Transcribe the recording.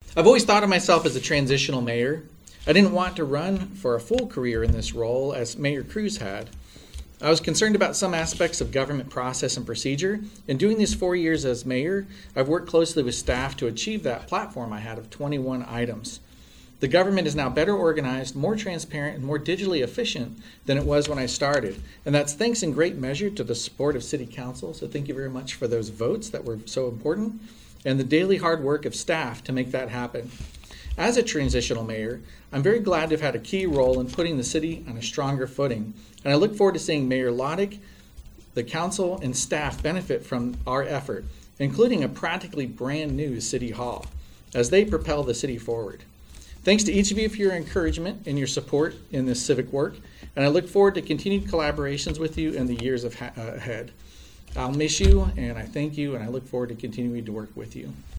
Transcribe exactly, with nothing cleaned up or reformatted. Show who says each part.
Speaker 1: I've always thought of myself as a transitional mayor. I didn't want to run for a full career in this role as Mayor Cruz had. I was concerned about some aspects of government process and procedure. In doing these four years as mayor, I've worked closely with staff to achieve that platform I had of twenty-one items. The government is now better organized, more transparent, and more digitally efficient than it was when I started. And that's thanks in great measure to the support of City Council. So thank you very much for those votes that were so important, and the daily hard work of staff to make that happen. As a transitional mayor, I'm very glad to have had a key role in putting the city on a stronger footing. And I look forward to seeing Mayor Loddick, the council, and staff benefit from our effort, including a practically brand new City Hall, as they propel the city forward. Thanks to each of you for your encouragement and your support in this civic work, and I look forward to continued collaborations with you in the years of ha- uh, ahead. I'll miss you, and I thank you, and I look forward to continuing to work with you.